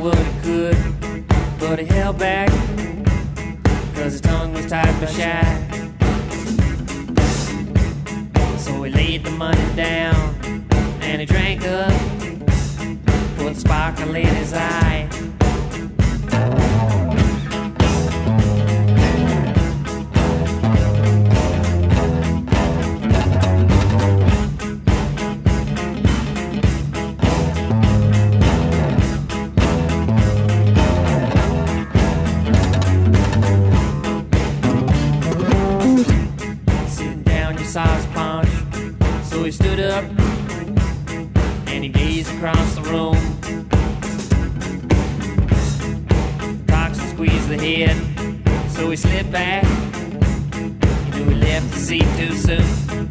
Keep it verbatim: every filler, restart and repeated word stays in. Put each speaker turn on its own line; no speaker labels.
what he could, but he held back, cause his tongue was tied by shy. So he laid the money down, and he drank up, put a sparkle in his eye. Saw his punch, so he stood up and he gazed across the room. Coxon squeezed the head, so he slid back. He knew he left the seat too soon.